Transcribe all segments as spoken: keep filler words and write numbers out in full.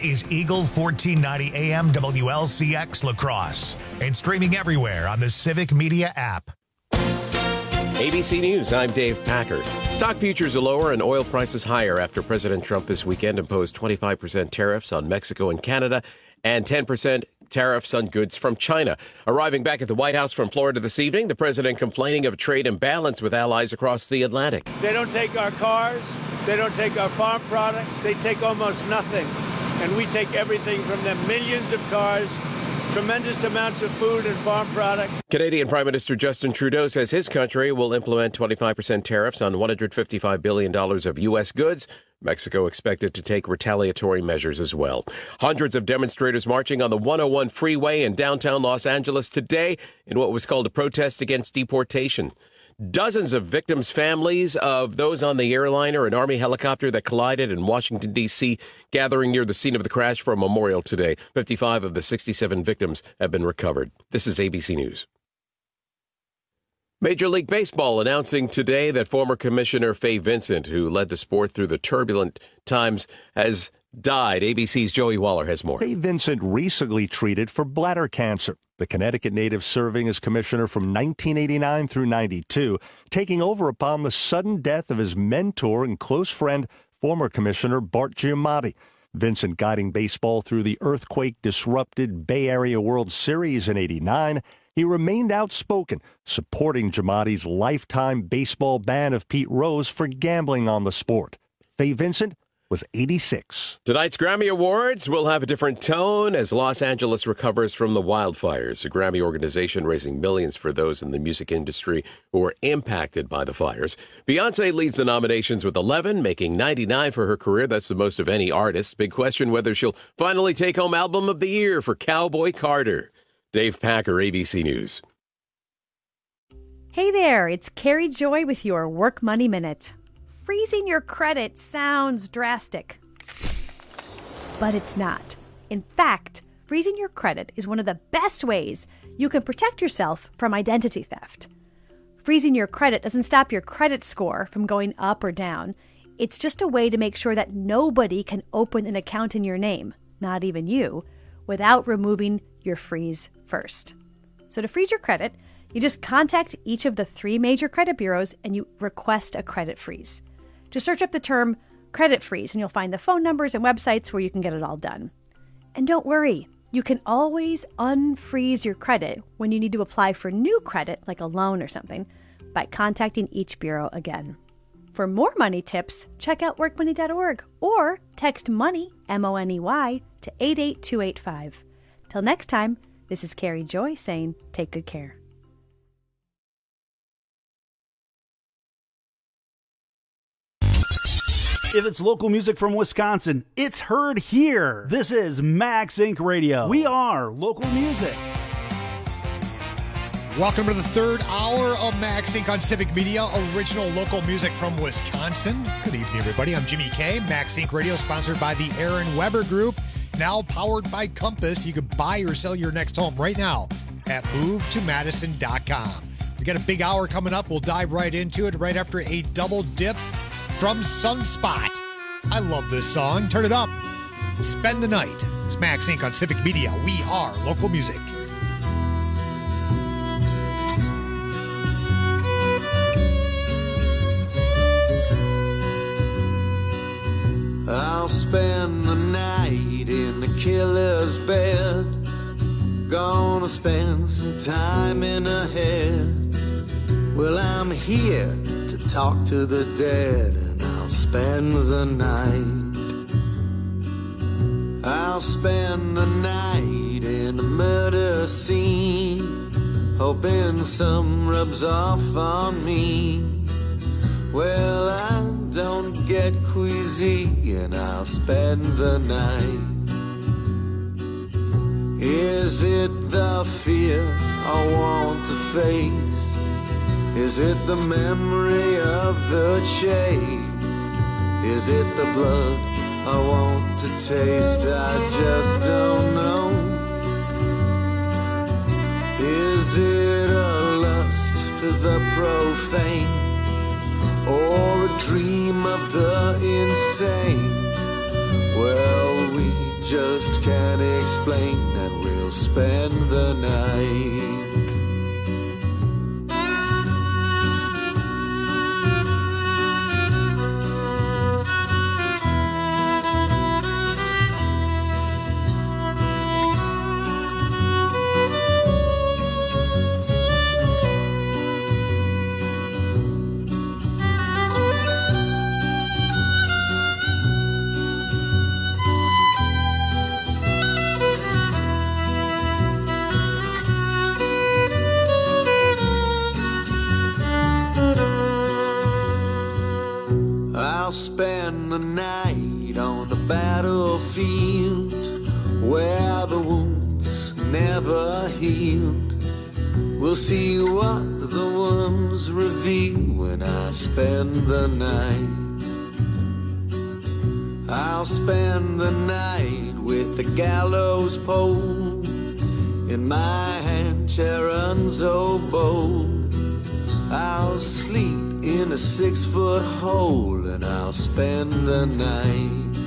is Eagle fourteen ninety A M W L C X La Crosse and streaming everywhere on the Civic Media app. A B C News, I'm Dave Packard. Stock futures are lower and oil prices higher after President Trump this weekend imposed twenty-five percent tariffs on Mexico and Canada and ten percent tariffs on goods from China. Arriving back at the White House from Florida this evening, the president complaining of a trade imbalance with allies across the Atlantic. They don't take our cars. They don't take our farm products. They take almost nothing. And we take everything from them. Millions of cars, tremendous amounts of food and farm products. Canadian Prime Minister Justin Trudeau says his country will implement twenty-five percent tariffs on one hundred fifty-five billion dollars of U S goods. Mexico expected to take retaliatory measures as well. Hundreds of demonstrators marching on the one oh one freeway in downtown Los Angeles today in what was called a protest against deportation. Dozens of victims' families of those on the airliner and Army helicopter that collided in Washington, D C, gathering near the scene of the crash for a memorial today. fifty-five of the sixty-seven victims have been recovered. This is A B C News. Major League Baseball announcing today that former Commissioner Fay Vincent, who led the sport through the turbulent times, has died. A B C's Joey Waller has more. Fay Vincent recently treated for bladder cancer. The Connecticut native serving as commissioner from nineteen eighty-nine through ninety-two, taking over upon the sudden death of his mentor and close friend, former commissioner Bart Giamatti. Vincent guiding baseball through the earthquake-disrupted Bay Area World Series in eighty-nine. He remained outspoken, supporting Giamatti's lifetime baseball ban of Pete Rose for gambling on the sport. Fay Vincent was eighty-six. Tonight's Grammy Awards will have a different tone as Los Angeles recovers from the wildfires. A Grammy organization raising millions for those in the music industry who were impacted by the fires. Beyoncé leads the nominations with eleven, making ninety-nine for her career. That's the most of any artist. Big question whether she'll finally take home Album of the Year for Cowboy Carter. Dave Packer, A B C News. Hey there, it's Carrie Joy with your Work Money Minute. Freezing your credit sounds drastic, but it's not. In fact, freezing your credit is one of the best ways you can protect yourself from identity theft. Freezing your credit doesn't stop your credit score from going up or down. It's just a way to make sure that nobody can open an account in your name, not even you, without removing your freeze first. So to freeze your credit, you just contact each of the three major credit bureaus and you request a credit freeze. Just search up the term credit freeze and you'll find the phone numbers and websites where you can get it all done. And don't worry, you can always unfreeze your credit when you need to apply for new credit, like a loan or something, by contacting each bureau again. For more money tips, check out work money dot org or text MONEY, M O N E Y, to eight eight two eight five. Till next time, this is Carrie Joy saying take good care. If it's local music from Wisconsin, it's heard here. This is Max Incorporated. Radio. We are local music. Welcome to the third hour of Max Incorporated on Civic Media, original local music from Wisconsin. Good evening, everybody. I'm Jimmy K. Max Incorporated Radio, sponsored by the Aaron Weber Group, now powered by Compass. You can buy or sell your next home right now at move to madison dot com. We got a big hour coming up. We'll dive right into it right after a double dip from Sunspot. I love this song. Turn it up. Spend the night. It's Max Incorporated on Civic Media. We are local music. I'll spend the night in the killer's bed. Gonna spend some time in her head. Well, I'm here to talk to the dead, and I'll spend the night. I'll spend the night in a murder scene, hoping some rubs off on me. Well, I don't get queasy, and I'll spend the night. Is it the fear I want to face? Is it the memory of the chase? Is it the blood I want to taste? I just don't know. Is it a lust for the profane, or a dream of the insane? Well, we just can't explain, and we'll spend the night. I'll spend the night on the battlefield where the wounds never healed. We'll see what the wounds reveal when I spend the night. I'll spend the night with the gallows pole in my hand, Charon's oboe. I'll sleep in a six-foot hole and I'll spend the night.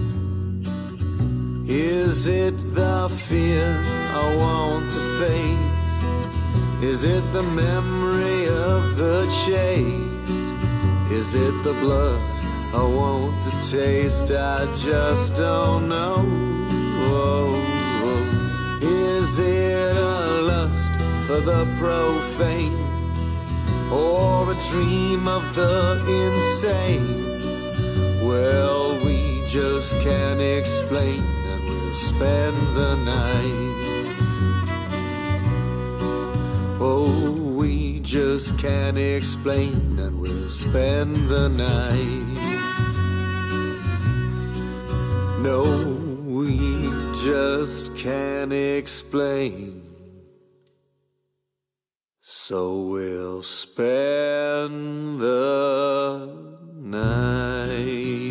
Is it the fear I want to face? Is it the memory of the chased? Is it the blood I want to taste? I just don't know. Whoa, whoa. Is it a lust for the profane, or a dream of the insane? Well, we just can't explain, and we'll spend the night. Oh, we just can't explain, and we'll spend the night. No, we just can't explain, so we'll spend the night.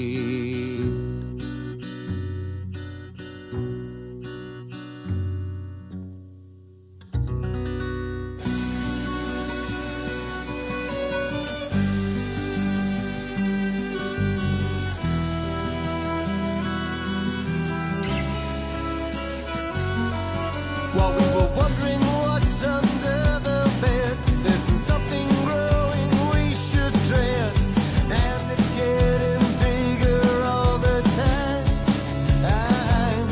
While we were wondering what's under the bed, there's been something growing we should dread, and it's getting bigger all the time. I'm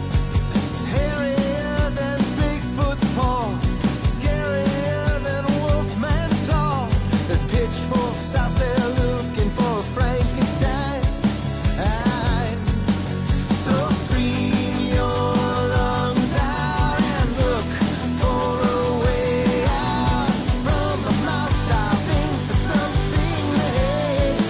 hairier than Bigfoot's paw, scarier than Wolfman's claw. There's pitchforks out there looking for a Frankenstein. I'm so scream your lungs out and look for a way out from the mouth, stopping for something to hate.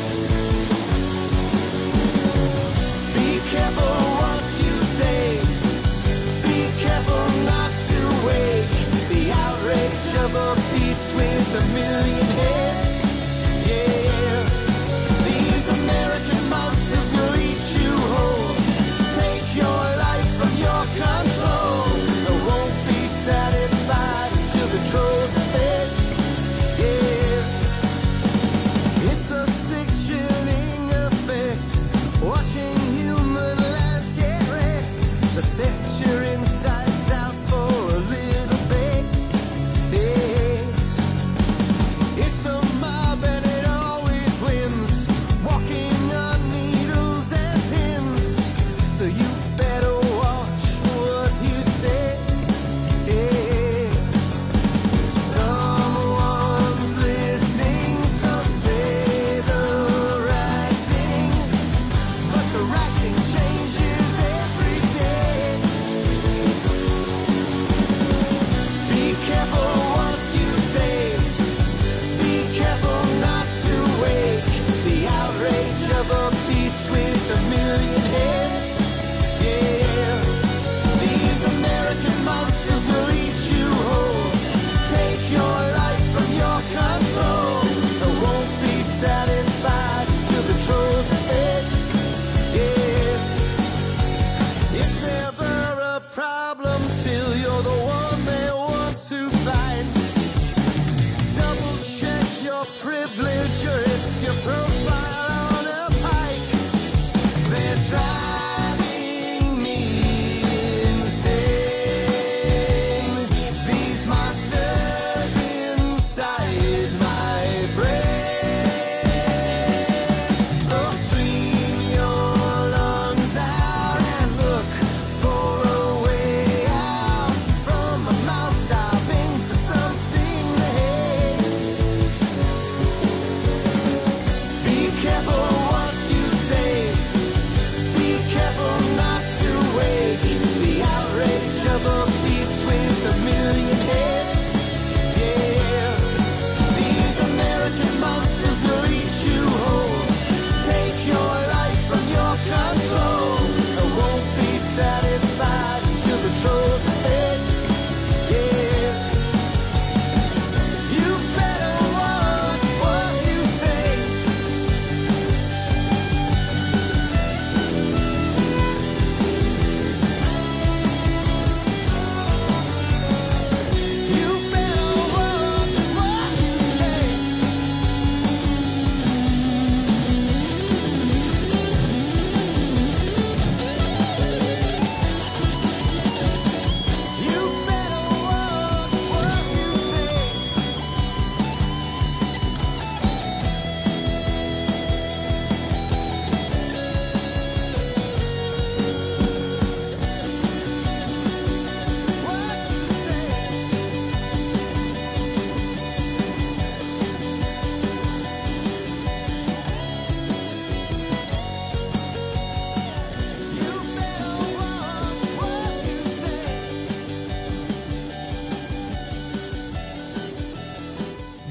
Be careful what you say, be careful not to wake the outrage of a beast with a million heads. Yeah, these American monsters will eat you whole, take your life from your control. They won't be satisfied until the trolls are fed. Yeah, it's a sick, chilling effect, watching human lives get wrecked. They set your insides out for a little bit. It's, it's the mob and it always wins, walking on needles and pins. So you better watch what you say. Yeah, someone's listening, so say the right thing. But the right thing changes every day. Be careful what you say, be careful not to wake the outrage of a beast with a million heads. Yeah, these American monsters will eat you whole, take your life from your control. They won't be satisfied till the trolls are fed. Yeah, it's never a problem till you're the one they want to find. Double check your privilege or it's your profile on a pike. They're driving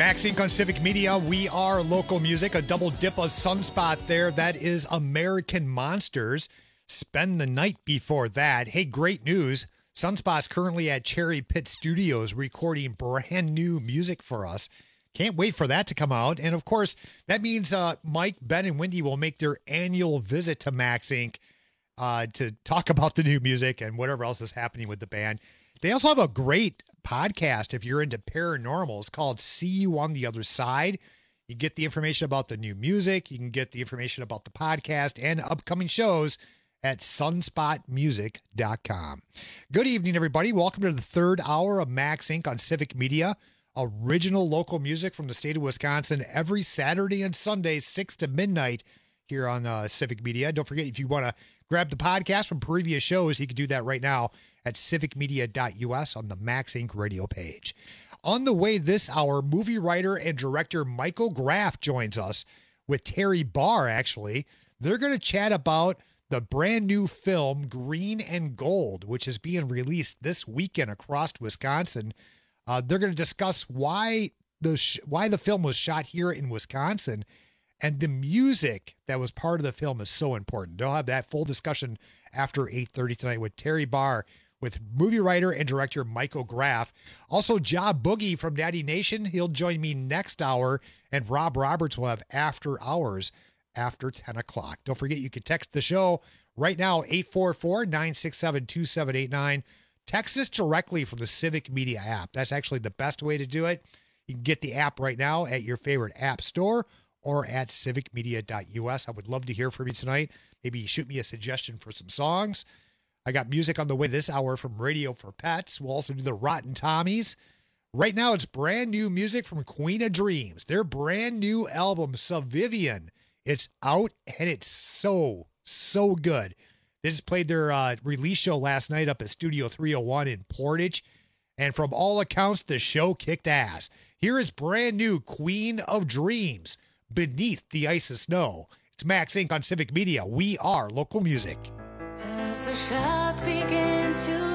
Max Inc on Civic Media. We are local music, a double dip of Sunspot there. That is American Monsters. Spend the Night before that. Hey, great news. Sunspot's currently at Cherry Pit Studios recording brand new music for us. Can't wait for that to come out. And of course, that means uh, Mike, Ben, and Wendy will make their annual visit to Max Inc uh, to talk about the new music and whatever else is happening with the band. They also have a great podcast if you're into paranormal. It's called See You on the Other Side. You get the information about the new music. You can get the information about the podcast and upcoming shows at sunspot music dot com. Good evening, everybody. Welcome to the third hour of Max Inc on Civic Media. Original local music from the state of Wisconsin every Saturday and Sunday, six to midnight here on uh, Civic Media. Don't forget, if you want to grab the podcast from previous shows, you can do that right now at civic media dot u s on the Max Inc radio page. On the way this hour, movie writer and director Michael Graff joins us with Terry Barr, actually. They're going to chat about the brand new film Green and Gold, which is being released this weekend across Wisconsin. Uh, they're going to discuss why the sh- why the film was shot here in Wisconsin, and the music that was part of the film is so important. They'll have that full discussion after eight thirty tonight with Terry Barr, with movie writer and director Michael Graff. Also, Ja Boogie from Daddy Nation. He'll join me next hour, and Rob Roberts will have After Hours after ten o'clock. Don't forget, you can text the show right now, eight four four, nine six seven, two seven eight nine. Text us directly from the Civic Media app. That's actually the best way to do it. You can get the app right now at your favorite app store or at civic media dot u s. I would love to hear from you tonight. Maybe shoot me a suggestion for some songs. I got music on the way this hour from Radio for Pets. We'll also do the Rotten Tommies. Right now, it's brand new music from Queen of Dreams. Their brand new album, Subvivian. It's out, and it's so, so good. They just played their uh, release show last night up at Studio three oh one in Portage, and from all accounts, the show kicked ass. Here is brand new Queen of Dreams, Beneath the Ice of Snow. It's Max Inc on Civic Media. We are local music. As the shock begins to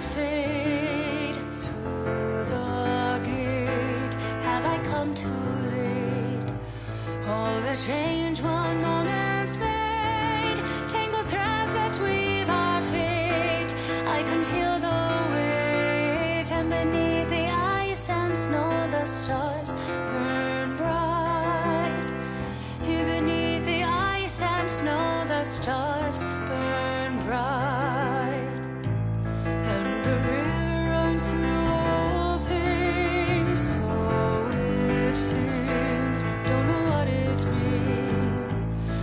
fade through the gate, have I come too late? All the change one moment's made, tangled threads that weave our fate. I can feel the weight, and beneath the ice and snow, the stars burn bright. Here beneath the ice and snow, the stars burn bright. And the river runs through all things, so it seems. Don't know what it means.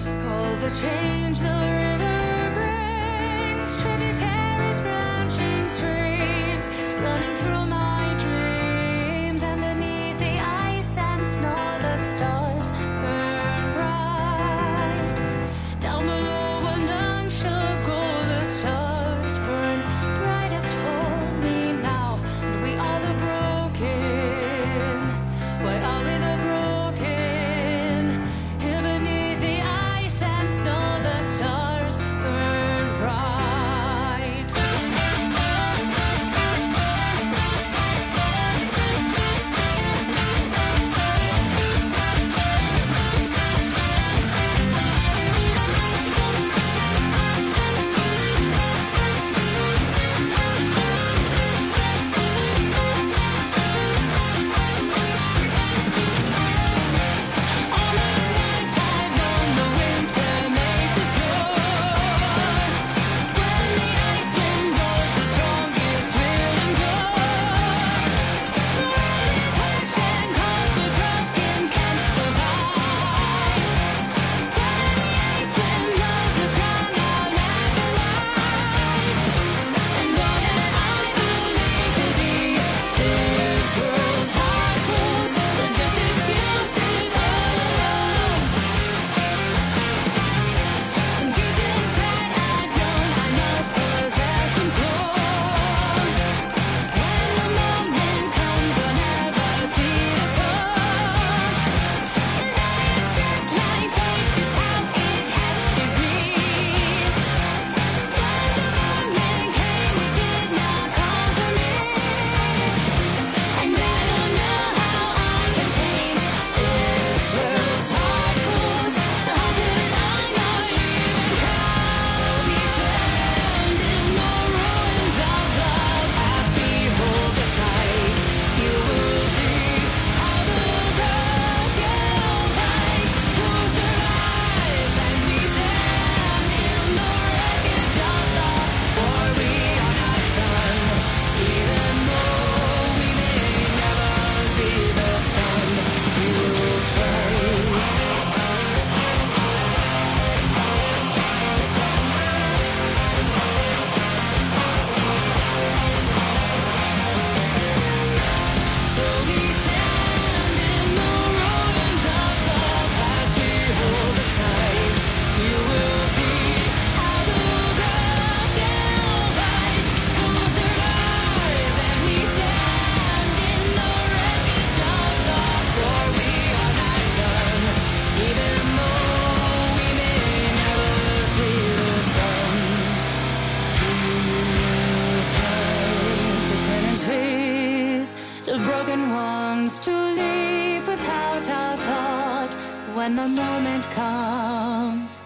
broken ones to leap without a thought when the moment comes.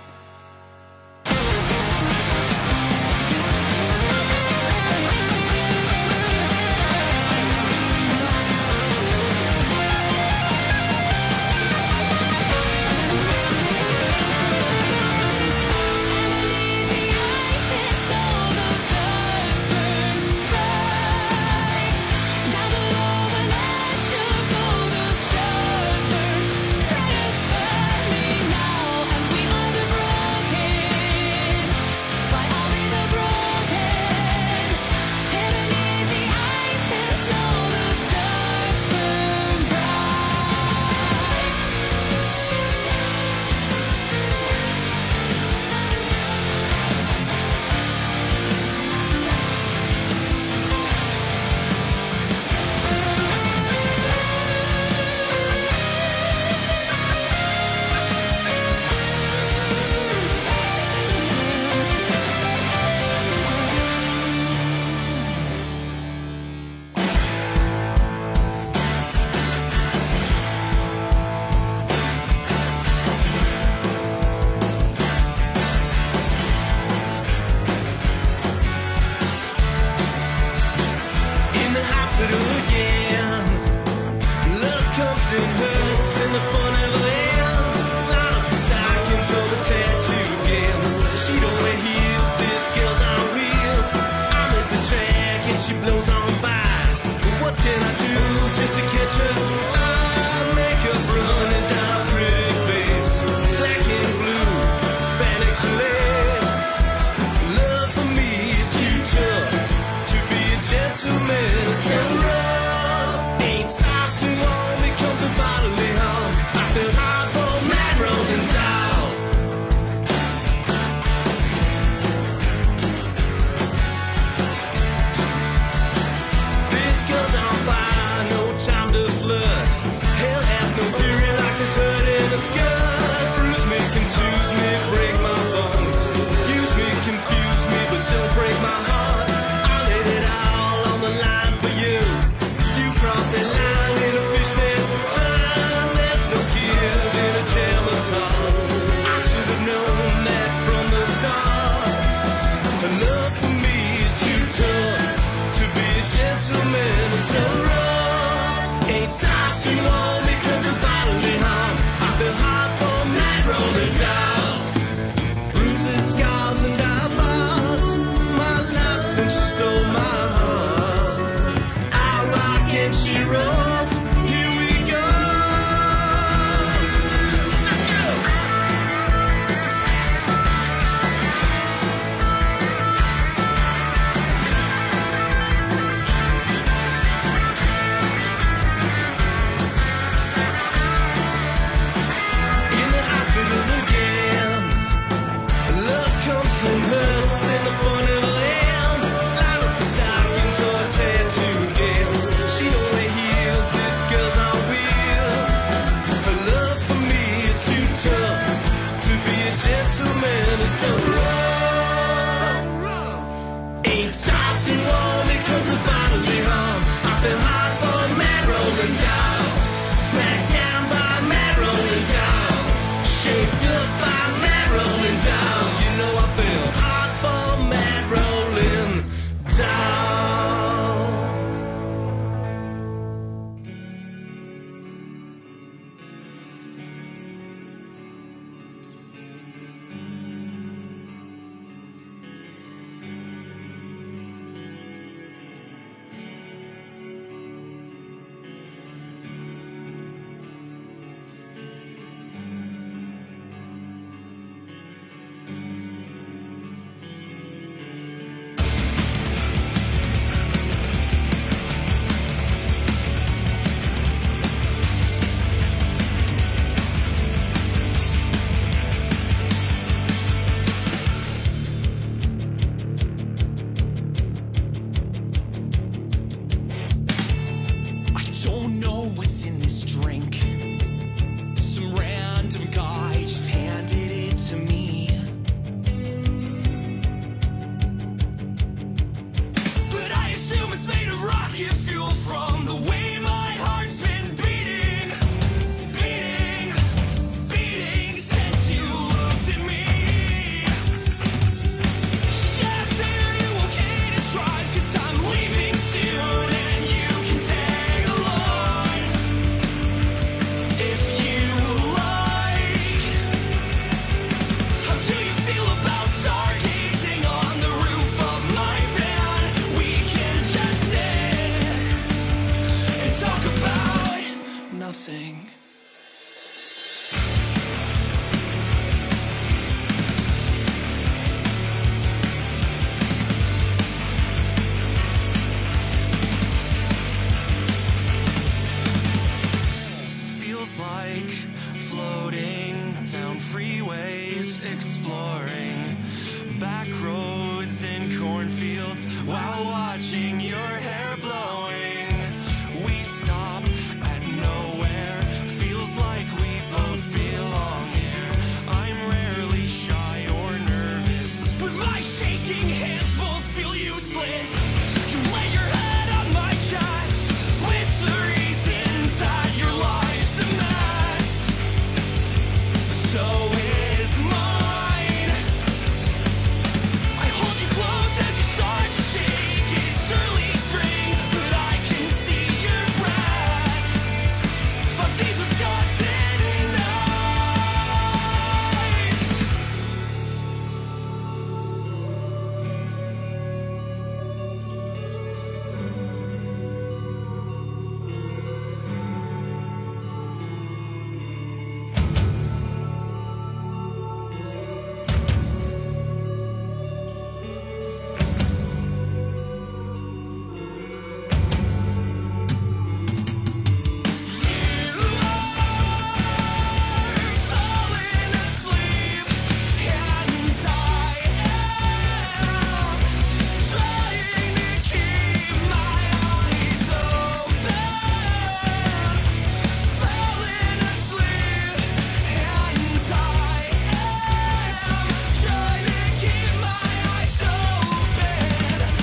while watching your hair blowing. We stop at nowhere, feels like we both belong here. I'm rarely shy or nervous, but my shaking hands both feel useless. You lay your head on my chest, list the reasons that your life's a mess. So is mine. I hold you close as you start to shake. It's early spring, but I can see your breath. Fuck these Wisconsin nights. Falling asleep, and I am trying to keep my eyes open. Falling asleep, and I am trying to keep my eyes open.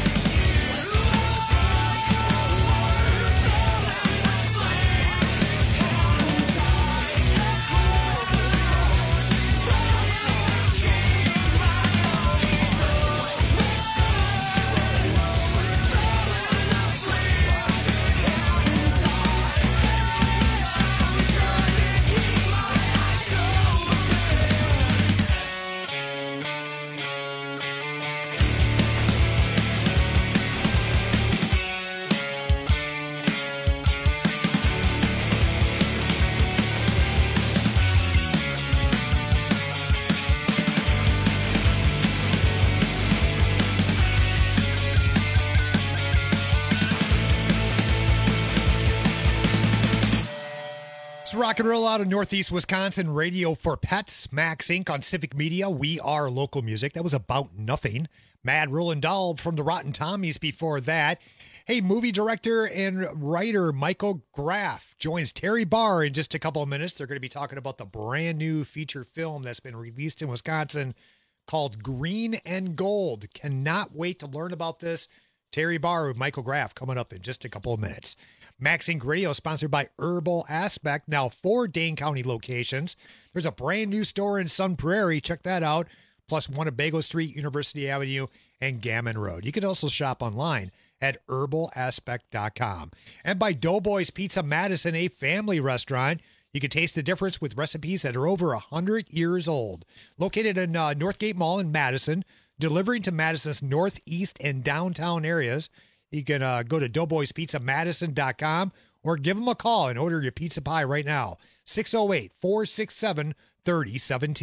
It's rock and roll out of Northeast Wisconsin, Radio for Pets, Max Incorporated on Civic Media. We are local music. That was About Nothing. Mad Roland Dahl from the Rotten Tommies before that. Hey, movie director and writer Michael Graff joins Terry Barr in just a couple of minutes. They're going to be talking about the brand new feature film that's been released in Wisconsin called Green and Gold. Cannot wait to learn about this. Terry Barr with Michael Graff coming up in just a couple of minutes. Max Incorporated Radio sponsored by Herbal Aspect, now four Dane County locations. There's a brand new store in Sun Prairie. Check that out. Plus one at Bagel Street, University Avenue, and Gammon Road. You can also shop online at herbal aspect dot com. And by Doughboys Pizza Madison, a family restaurant. You can taste the difference with recipes that are over one hundred years old. Located in uh, Northgate Mall in Madison, delivering to Madison's northeast and downtown areas. You can uh, go to doughboys pizza madison dot com or give them a call and order your pizza pie right now. six oh eight, four six seven, three oh one seven.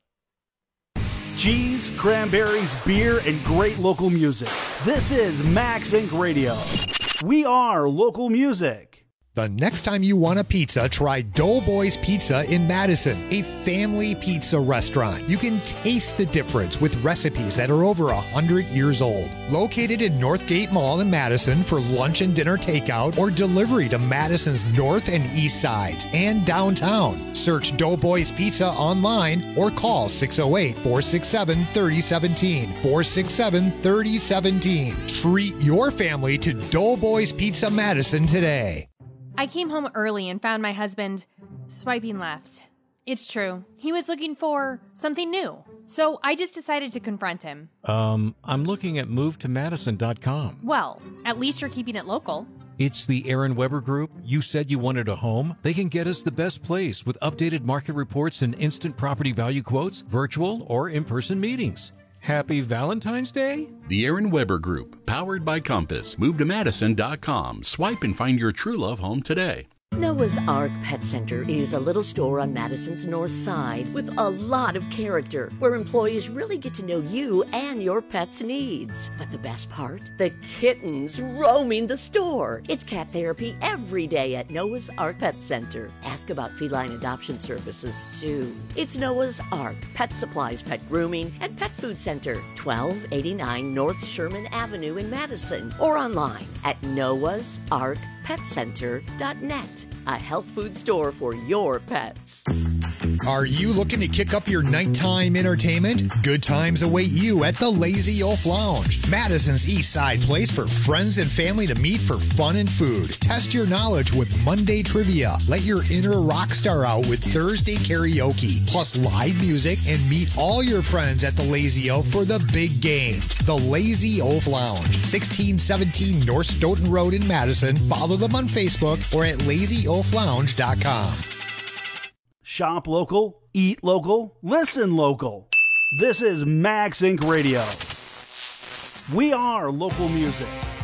Cheese, cranberries, beer, and great local music. This is Max Incorporated Radio. We are local music. The next time you want a pizza, try Doughboys Pizza in Madison, a family pizza restaurant. You can taste the difference with recipes that are over one hundred years old. Located in Northgate Mall in Madison for lunch and dinner takeout or delivery to Madison's north and east sides and downtown. Search Doughboys Pizza online or call six oh eight, four six seven, three oh one seven, four six seven, three oh one seven. Treat your family to Doughboys Pizza Madison today. I came home early and found my husband swiping left. It's true. He was looking for something new. So I just decided to confront him. Um, I'm looking at move to madison dot com. Well, at least you're keeping it local. It's the Aaron Weber Group. You said you wanted a home? They can get us the best place with updated market reports and instant property value quotes, virtual or in-person meetings. Happy Valentine's Day? The Aaron Weber Group, powered by Compass. Move to madison dot com. Swipe and find your true love home today. Noah's Ark Pet Center is a little store on Madison's north side with a lot of character, where employees really get to know you and your pet's needs. But the best part? The kittens roaming the store. It's cat therapy every day at Noah's Ark Pet Center. Ask about feline adoption services, too. It's Noah's Ark Pet Supplies, Pet Grooming, and Pet Food Center, twelve eighty-nine North Sherman Avenue in Madison, or online at noahs ark pet center dot net. A health food store for your pets. Are you looking to kick up your nighttime entertainment? Good times await you at the Lazy Oaf Lounge, Madison's East Side place for friends and family to meet for fun and food. Test your knowledge with Monday trivia. Let your inner rock star out with Thursday karaoke, plus live music, and meet all your friends at the Lazy Oaf for the big game. The Lazy Oaf Lounge, sixteen seventeen North Stoughton Road in Madison. Follow them on Facebook or at lazy oaf lounge dot com. Shop local, eat local, listen local. This is Max Incorporated. Radio. We are local music.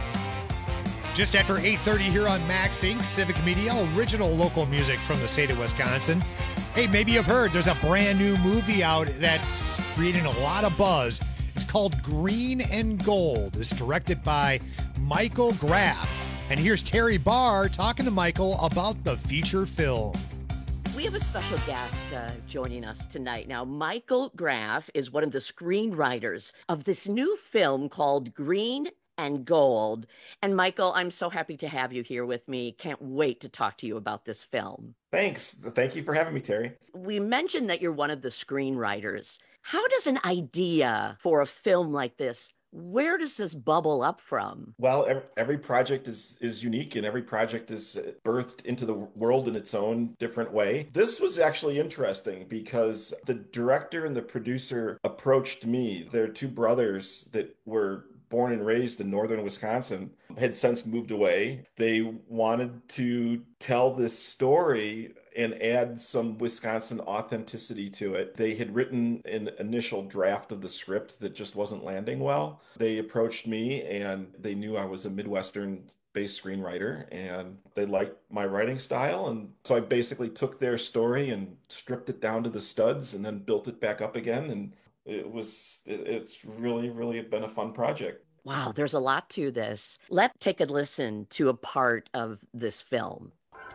Just after eight thirty here on Max Incorporated. Civic Media, original local music from the state of Wisconsin. Hey, maybe you've heard there's a brand new movie out that's creating a lot of buzz. It's called Green and Gold. It's directed by Michael Graff. And here's Terry Barr talking to Michael about the feature film. We have a special guest uh, joining us tonight. Now, Michael Graff is one of the screenwriters of this new film called Green and Gold. And Michael, I'm so happy to have you here with me. Can't wait to talk to you about this film. Thanks. Thank you for having me, Terry. We mentioned that you're one of the screenwriters. How does an idea for a film like this, where does this bubble up from? Well, every, every project is is unique, and every project is birthed into the world in its own different way. This was actually interesting because the director and the producer approached me. They're two brothers that were born and raised in northern Wisconsin, had since moved away. They wanted to tell this story and add some Wisconsin authenticity to it. They had written an initial draft of the script that just wasn't landing well. They approached me and they knew I was a Midwestern-based screenwriter and they liked my writing style. And so I basically took their story and stripped it down to the studs and then built it back up again. And it was, it, it's really, really been a fun project. Wow, there's a lot to this. Let's take a listen to a part of this film.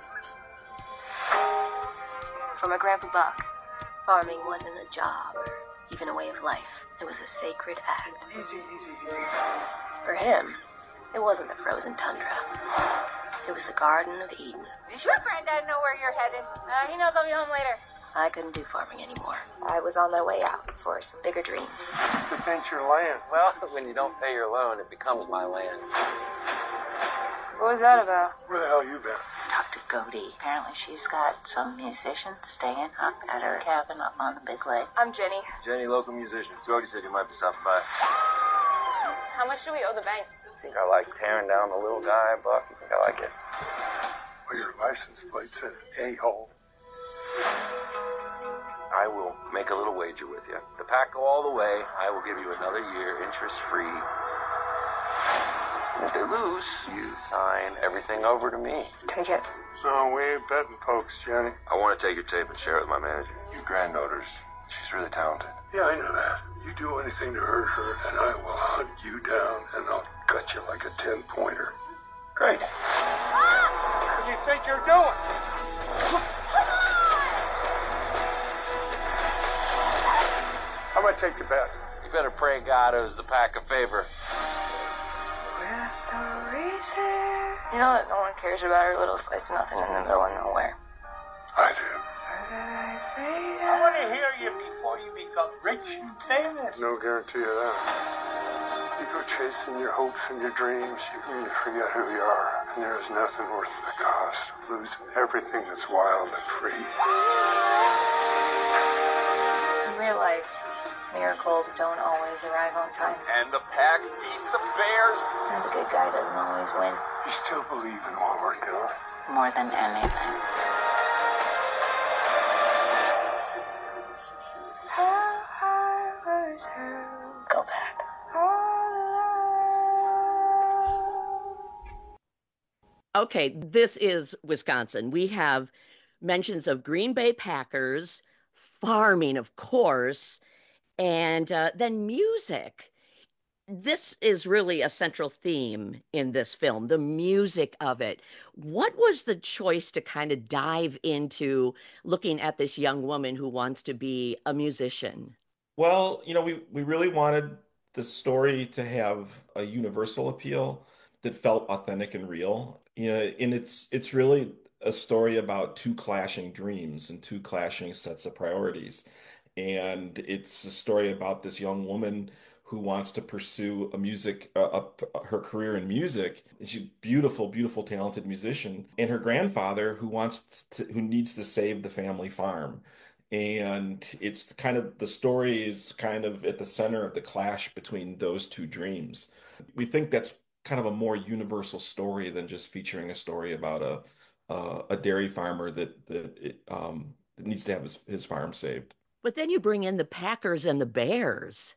For my Grandpa Buck, farming wasn't a job or even a way of life. It was a sacred act. Easy, easy, easy. For him, it wasn't the frozen tundra. It was the Garden of Eden. Does your granddad know where you're headed? Uh, he knows I'll be home later. I couldn't do farming anymore. I was on my way out for some bigger dreams. This ain't your land. Well, when you don't pay your loan, it becomes my land. What was that about? Where the hell you been? Talked to Godey. Apparently she's got some musicians staying up at her cabin up on the big lake. I'm Jenny. Jenny, local musician. Jody said you might be stopping by. How much do we owe the bank? Think I like tearing down the little guy, Buck? You think I like it? Well, your license plate says a-hole. I will make a little wager with you. The pack go all the way, I will give you another year interest-free. And if they lose, you sign everything over to me. Take it. So we ain't betting folks, Jenny. I want to take your tape and share it with my manager. Your granddaughter's, she's really talented. Yeah, I know that. You do anything to hurt her, and I will hunt you down, and I'll gut you like a ten-pointer. Great. Ah! What do you think you're doing? I'm gonna take the bet. You better pray God owes the pack a favor. You know that no one cares about her little slice of nothing in the middle of nowhere. I do. I want to hear you before you become rich and famous. No guarantee of that. You go chasing your hopes and your dreams, you, you forget who you are. And there is nothing worth the cost of losing everything that's wild and free. In real life, miracles don't always arrive on time. And the pack beat the bears. And the good guy doesn't always win. You still believe in what we're doing? More than anything. Go back. Okay, this is Wisconsin. We have mentions of Green Bay Packers, farming, of course, and uh, then music. This is really a central theme in this film, the music of it. What was the choice to kind of dive into looking at this young woman who wants to be a musician? Well, you know, we, we really wanted the story to have a universal appeal that felt authentic and real. You know, and it's it's really a story about two clashing dreams and two clashing sets of priorities. And it's a story about this young woman who wants to pursue a music, uh, up her career in music. And she's a beautiful, beautiful, talented musician. And her grandfather who wants to, who needs to save the family farm. And it's kind of the story is kind of at the center of the clash between those two dreams. We think that's kind of a more universal story than just featuring a story about a uh, a dairy farmer that that, it, um, that needs to have his, his farm saved. But then you bring in the Packers and the Bears.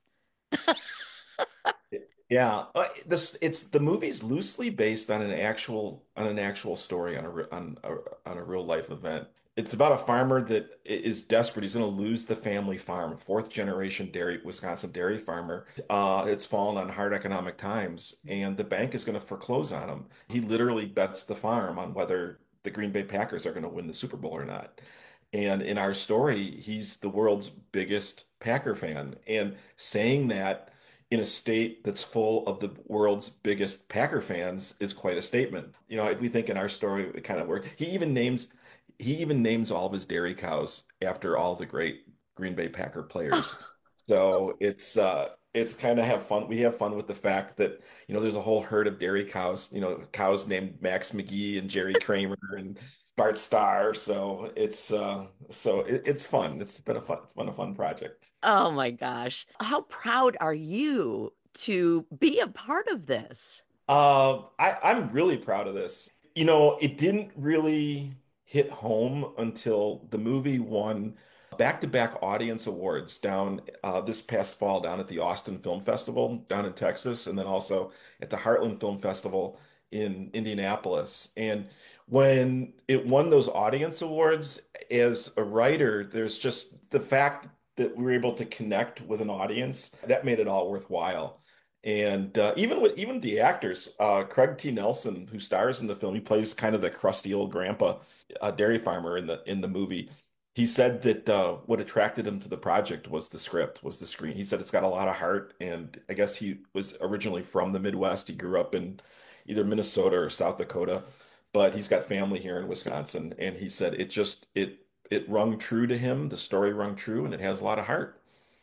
Yeah, uh, this it's the movie's loosely based on an actual on an actual story on a re- on a, on a real life event. It's about a farmer that i- is desperate. He's going to lose the family farm, fourth generation dairy Wisconsin dairy farmer. Uh, it's fallen on hard economic times, and the bank is going to foreclose on him. He literally bets the farm on whether the Green Bay Packers are going to win the Super Bowl or not. And in our story, he's the world's biggest Packer fan. And saying that in a state that's full of the world's biggest Packer fans is quite a statement. You know, if we think in our story, it kind of works. He even names he even names all of his dairy cows after all the great Green Bay Packer players. So it's uh it's kind of have fun. We have fun with the fact that, you know, there's a whole herd of dairy cows, you know, cows named Max McGee and Jerry Kramer and Bart Starr. So it's uh so it, it's fun. It's been a fun it's been a fun project. Oh my gosh. How proud are you to be a part of this? Uh I, I'm really proud of this. You know, it didn't really hit home until the movie won back-to-back audience awards down uh, this past fall down at the Austin Film Festival down in Texas, and then also at the Heartland Film Festival in Indianapolis. And when it won those audience awards, as a writer, there's just the fact that we were able to connect with an audience that made it all worthwhile. And uh, even with even the actors, uh, Craig T. Nelson, who stars in the film, he plays kind of the crusty old grandpa, uh, dairy farmer in the in the movie. He said that uh, what attracted him to the project was the script, was the screen. He said it's got a lot of heart, and I guess he was originally from the Midwest. He grew up in either Minnesota or South Dakota, but he's got family here in Wisconsin. And he said it just it it rung true to him. The story rung true, and it has a lot of heart.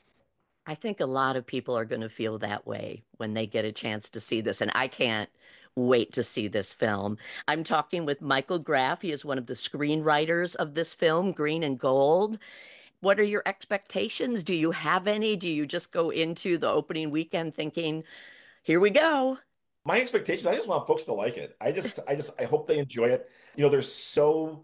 I think a lot of people are going to feel that way when they get a chance to see this, and I can't wait to see this film. I'm talking with Michael Graff. He is one of the screenwriters of this film, Green and Gold. What are your expectations? Do you have any? Do you just go into the opening weekend thinking, here we go? My expectations, I just want folks to like it. I just, I just, I hope they enjoy it. You know, there's so,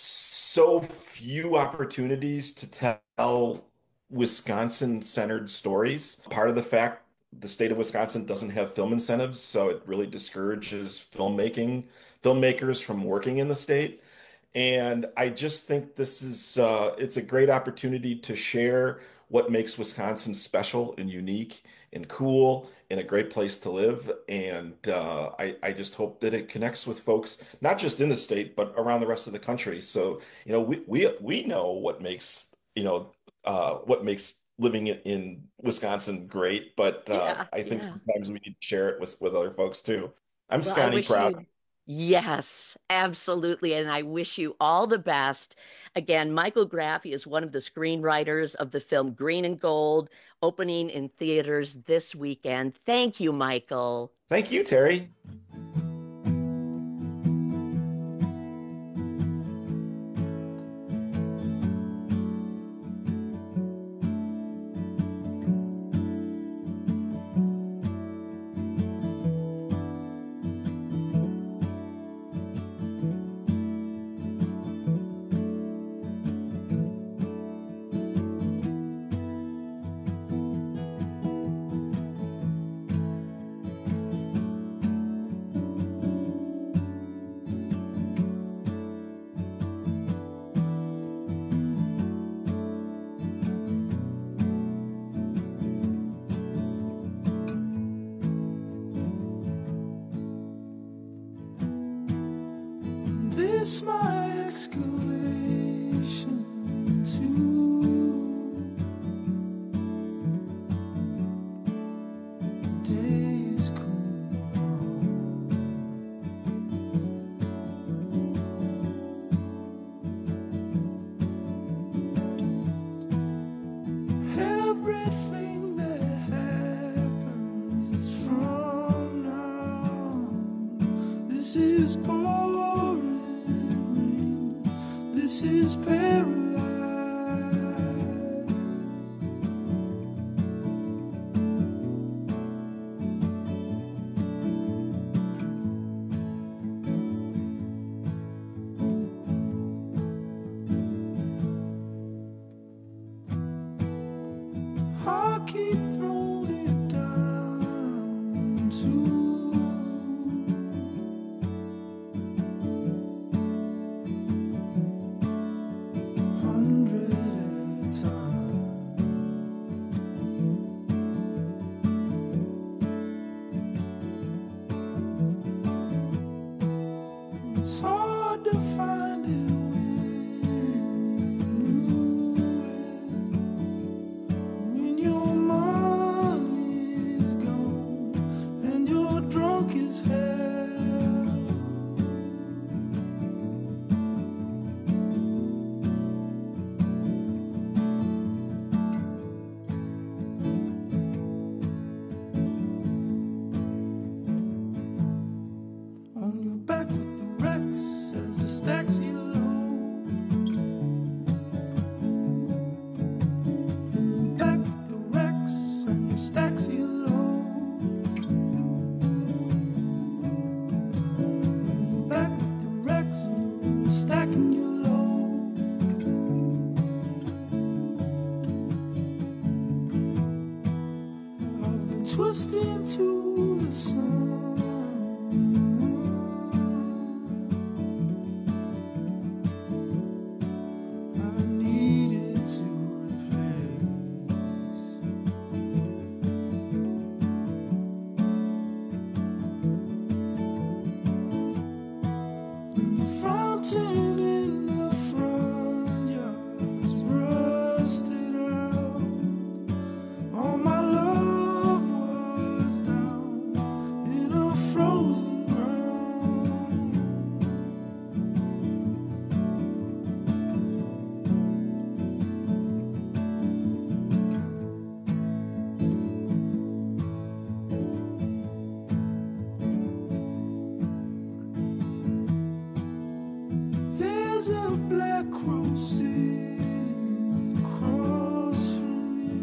so few opportunities to tell Wisconsin-centered stories. Part of the fact the state of Wisconsin doesn't have film incentives, so it really discourages filmmaking, filmmakers from working in the state. And I just think this is uh, it's a great opportunity to share what makes Wisconsin special and unique and cool and a great place to live. And uh, I, I just hope that it connects with folks, not just in the state, but around the rest of the country. So, you know, we we we know what makes, you know, uh, what makes living in, in Wisconsin great, but uh, Yeah, I think yeah. sometimes we need to share it with, with other folks too. I'm Well, I Scotty wish proud. you, yes, absolutely. And I wish you all the best. Again, Michael Graff is one of the screenwriters of the film Green and Gold, opening in theaters this weekend. Thank you, Michael. Thank you, Terry. miss my excavation too. Days cool on. Everything that happens is from now. This is pouring rain. This is paralyzed. I keep throwing it down too. Hundred at a time. It's hard to find it when your money's gone and you're drunk as hell. On your back with the wrecks as the stacks you load. Back with the wrecks and the stacks you load. Back with the wrecks and the stacking you load. I've been twisting to the sun. I needed to replace. The fountain in the front yard's rusted out. All my love was down in a frozen ground. There's a black crow sitting across from me.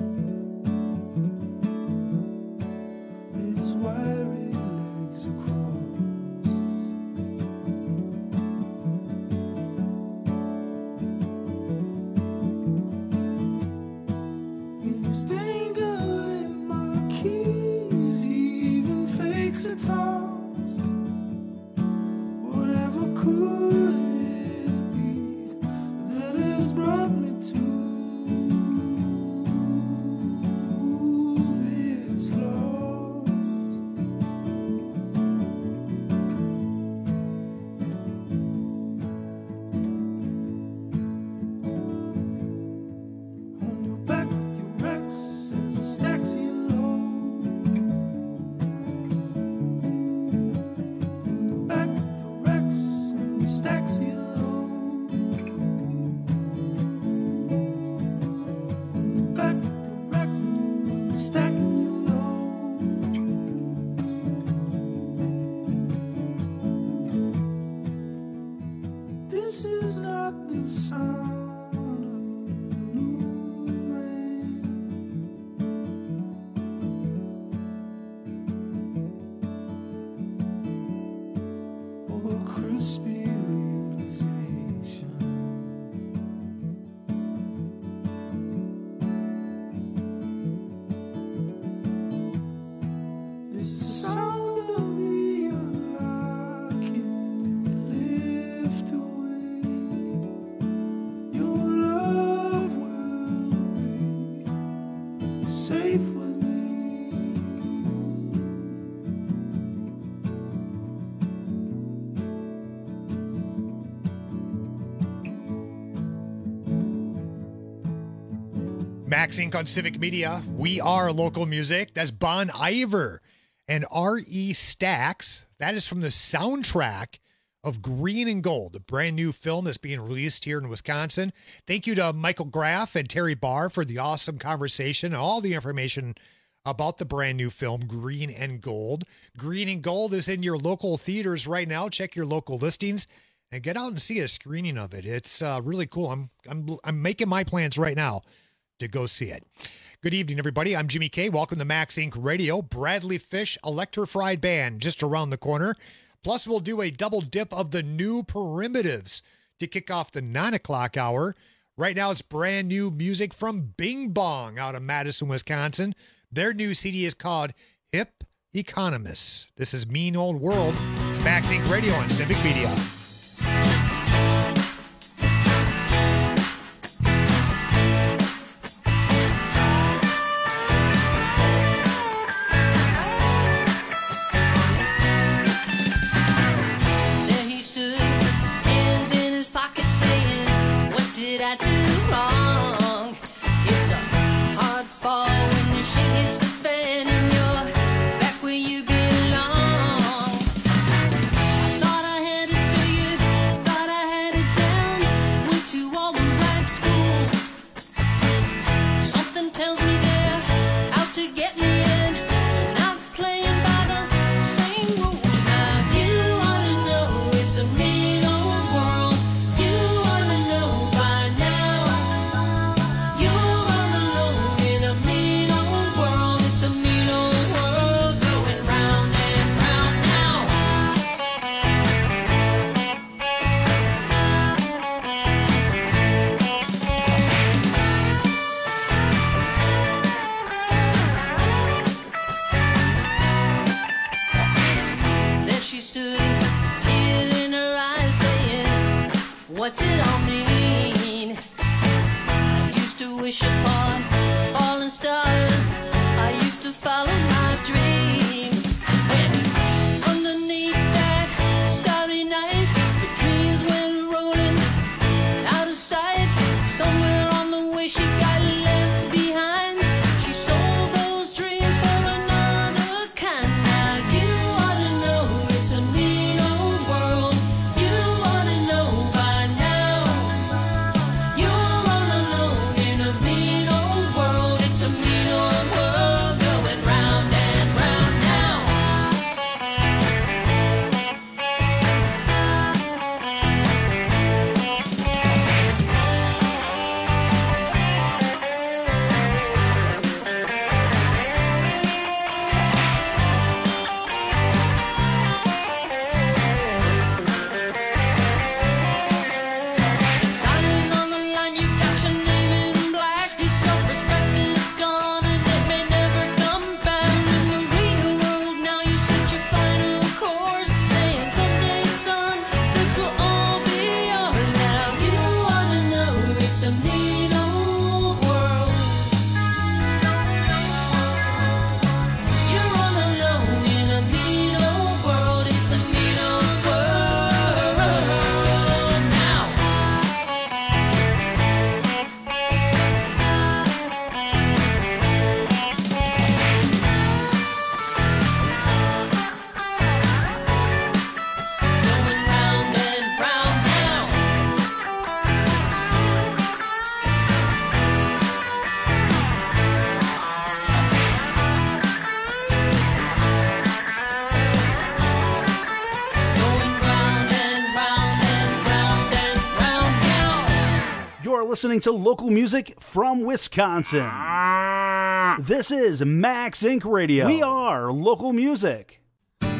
His wiry legs are crossed. He's dangling my keys. He even fakes a toss. Whatever could it be that has brought me to this loss? On your back with your wrecks as the stacks you load. Max Incorporated on Civic Media. We are local music. That's Bon Iver and R E Stax. That is from the soundtrack of Green and Gold, a brand new film that's being released here in Wisconsin. Thank you to Michael Graff and Terry Barr for the awesome conversation and all the information about the brand new film, Green and Gold. Green and Gold is in your local theaters right now. Check your local listings and get out and see a screening of it. It's uh, really cool. I'm I'm I'm making my plans right now to go see it. Good evening, everybody. I'm Jimmy K. Welcome to Max Incorporated Radio. Bradley Fish Electrified Band just around the corner. Plus, we'll do a double dip of the new Primitives to kick off the nine o'clock hour. Right now, it's brand new music from Bing Bong out of Madison, Wisconsin. Their new C D is called Hip Economists. This is Mean Old World. It's Max Incorporated Radio on Civic Media. What's it all mean? I used to wish upon a falling star. I used to follow my dream. When underneath that starry night, the dreams went rolling out of sight. Somewhere on the way she got left behind. She sold those dreams for another kind. Now you ought to know it's a mean old world. You ought to know by listening to local music from Wisconsin. This is Max Incorporated Radio. We are local music. We're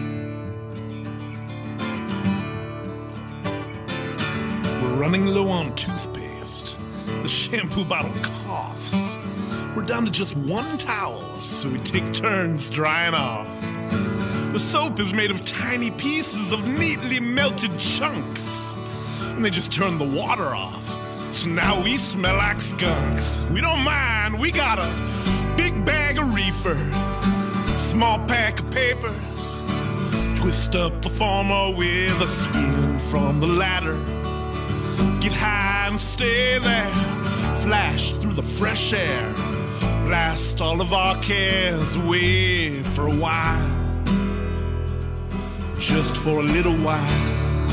running low on toothpaste. The shampoo bottle coughs. We're down to just one towel, so we take turns drying off. The soap is made of tiny pieces of neatly melted chunks, and they just turn the water off. So now we smell like skunks. We don't mind, we got a big bag of reefer, small pack of papers, twist up the former with a skin from the ladder. Get high and stay there, flash through the fresh air, blast all of our cares away for a while, just for a little while.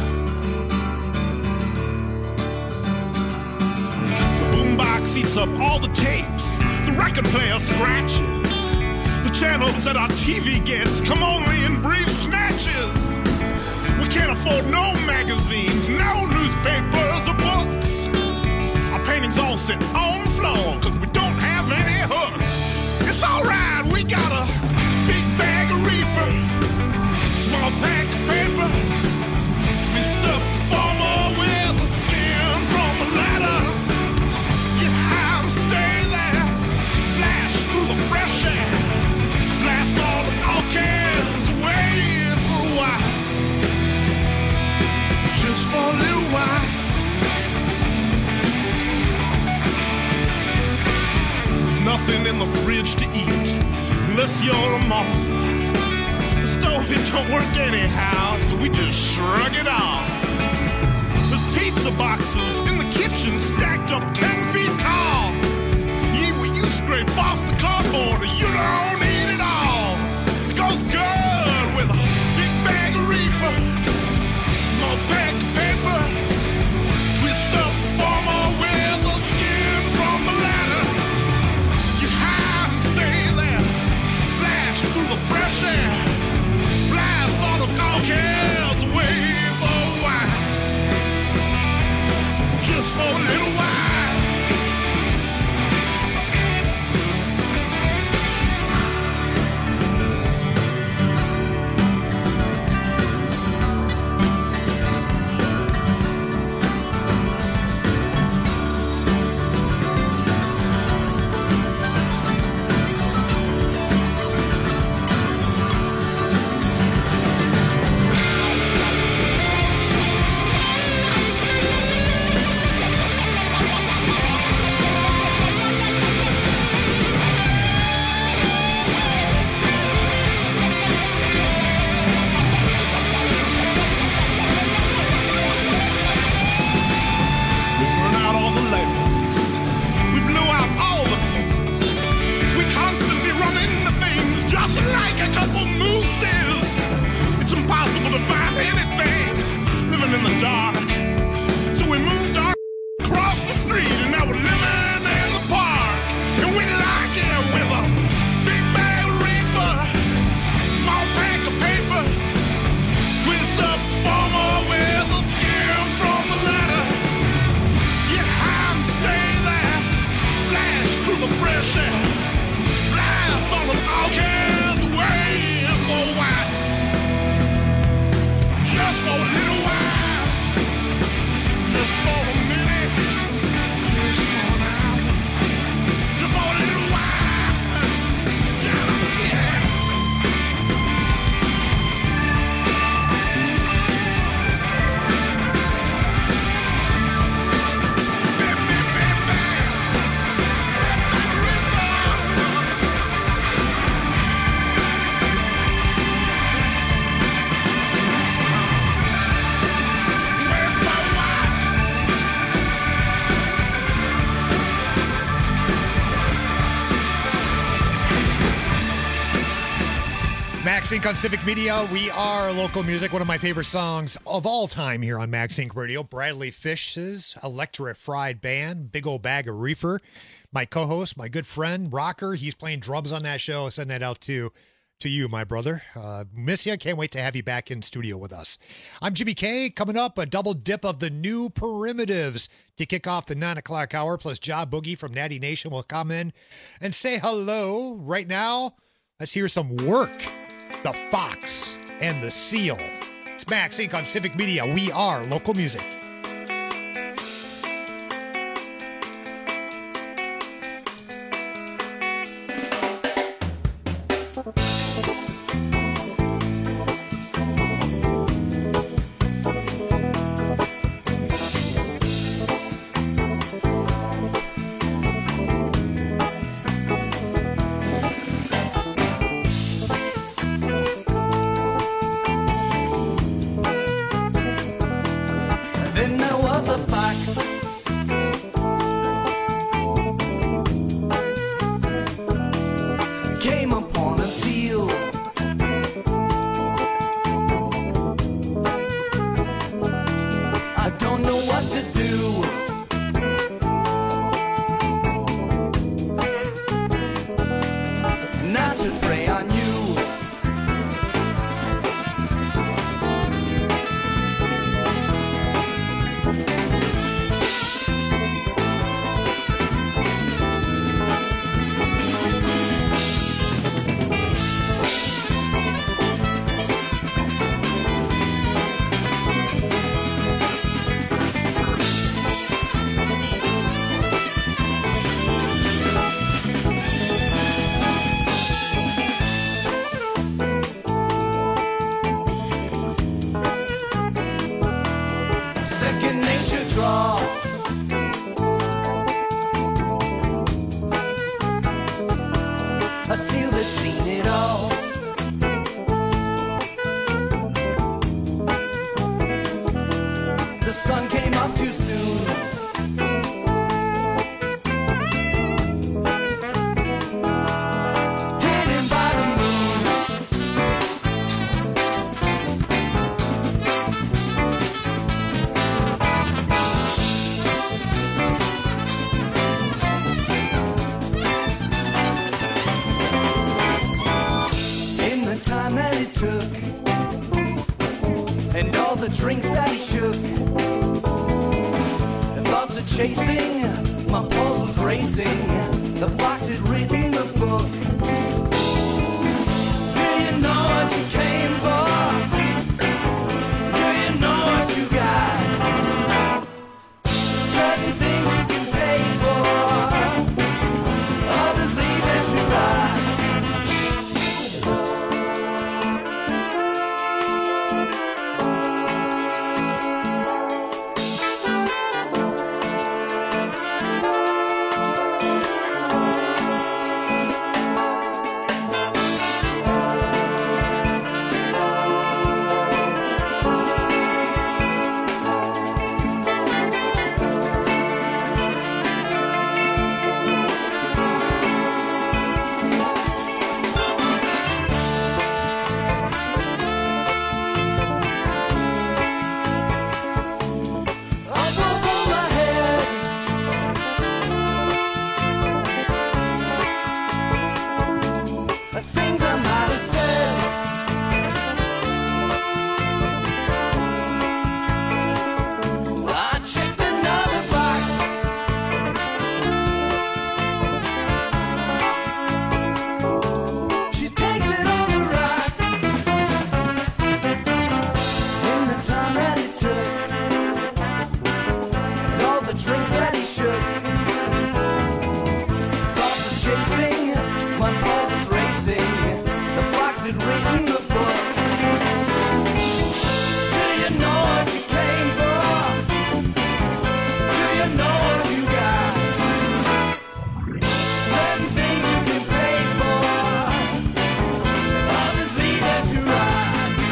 The boombox eats up all the tapes, the record player scratches, the channels that our T V gets come only in brief snatches. We can't afford no magazines, no newspapers or books. Our paintings all sit on the floor, cause we don't have any hooks. It's alright, we got a big bag of reefer, small pack of papers, twist up the former with the skin from a ladder. Get high and stay there, flash through the fresh air, blast all the all cares away for a while, just for a little while. There's nothing in the fridge to eat unless you're a moth. The stove, it don't work anyhow, so we just shrug it off. There's pizza boxes in the kitchen stacked up ten feet tall. You eat what you scrape off the cardboard, or you don't eat it all. It goes good with a big bag of reefer, small pack of papers, twist up the former with the skin from the ladder. You hide and stay there, flash through the fresh air, blast all the all cares away for a while, just for a little while. MaxInc on Civic Media. We are local music. One of my favorite songs of all time here on MaxInc Radio. Bradley Fish's Electric Fried Band, Big Old Bag of Reefer. My co-host, my good friend, Rocker, he's playing drums on that show. I'll send that out to, to you, my brother. Uh, miss you. Can't wait to have you back in studio with us. I'm Jimmy K. Coming up, a double dip of the new Primitives to kick off the nine o'clock hour, plus Job Boogie from Natty Nation will come in and say hello. Right now, let's hear some work. The Fox and the Seal. It's MaxInc on Civic Media. We are local music. had seen it all. The sun came up too soon. Hidden by the moon. In the time that it took, and all the drinks that he shook, the thoughts of chasing, my pulse was racing. The fox had written the book. Do you know what you came for? Do you know what you got? Certain things you can pay for, others leave them to rot. Up over my head, the things I might have said. I checked another box. She takes it on the rocks. In the time that it took, and all the drinks that he shook, thoughts of chasing, my pulse was racing. The fox had written the book. Do you know what you came for? Do you know what you got? Certain things you can pay for, others leave them to rot.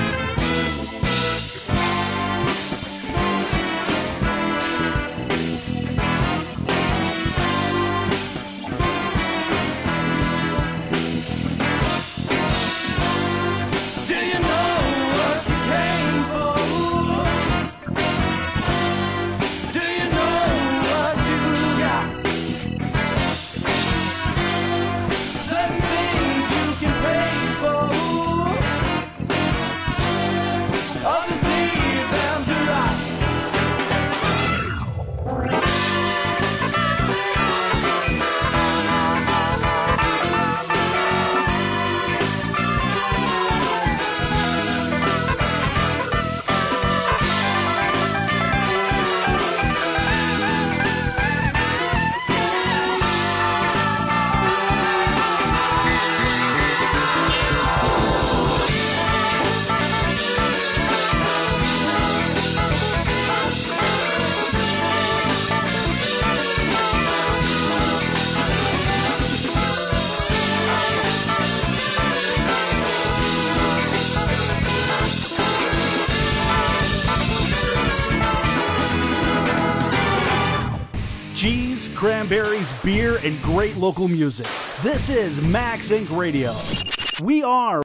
Do you know what you came for? Do you know what you got? Certain things you can pay for, others leave them to rot. Cheese, cranberries, beer, and great local music. This is Max Incorporated. Radio. We are.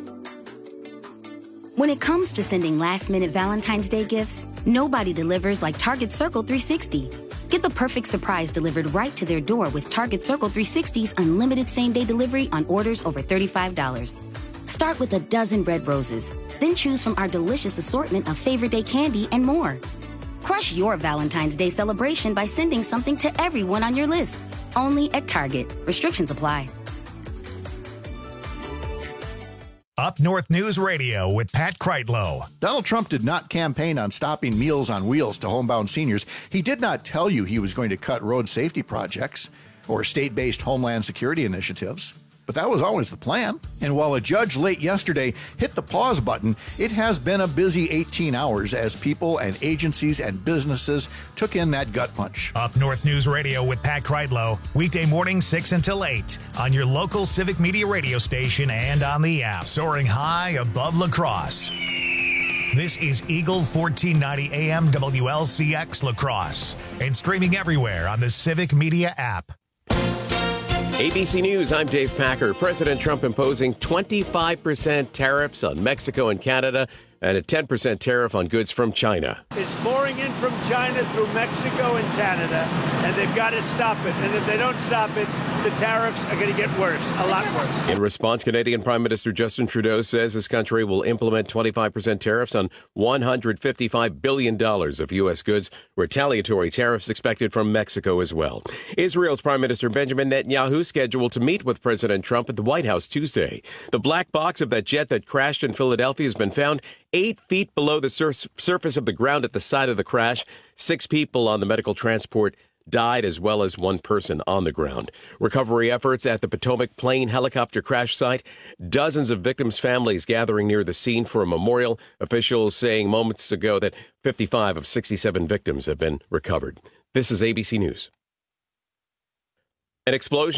When it comes to sending last-minute Valentine's Day gifts, nobody delivers like Target Circle three sixty. Get the perfect surprise delivered right to their door with Target Circle three sixty's unlimited same-day delivery on orders over thirty-five dollars. Start with a dozen red roses, then choose from our delicious assortment of favorite day candy and more. Crush your Valentine's Day celebration by sending something to everyone on your list. Only at Target. Restrictions apply. Up North News Radio with Pat Kreitlow. Donald Trump did not campaign on stopping Meals on Wheels to homebound seniors. He did not tell you he was going to cut road safety projects or state-based homeland security initiatives. but that was always the plan. And while a judge late yesterday hit the pause button, it has been a busy eighteen hours as people and agencies and businesses took in that gut punch. Up North News Radio with Pat Kreitlow, weekday morning six until eight on your local Civic Media radio station and on the app, soaring high above La Crosse. This is Eagle fourteen ninety A M W L C X La Crosse and streaming everywhere on the Civic Media app. A B C News, I'm Dave Packer. President Trump imposing twenty-five percent tariffs on Mexico and Canada and a ten percent tariff on goods from China. It's pouring in from China through Mexico and Canada, and they've got to stop it. And if they don't stop it, the tariffs are going to get worse, a lot worse. In response, Canadian Prime Minister Justin Trudeau says his country will implement twenty-five percent tariffs on one hundred fifty-five billion dollars of U S goods, retaliatory tariffs expected from Mexico as well. Israel's Prime Minister Benjamin Netanyahu scheduled to meet with President Trump at the White House Tuesday. The black box of that jet that crashed in Philadelphia has been found eight feet below the sur- surface of the ground at the site of the crash. Six people on the medical transport died, as well as one person on the ground. Recovery efforts at the Potomac plane helicopter crash site. Dozens of victims' families gathering near the scene for a memorial. Officials saying moments ago that fifty-five of sixty-seven victims have been recovered. This is A B C News. An explosion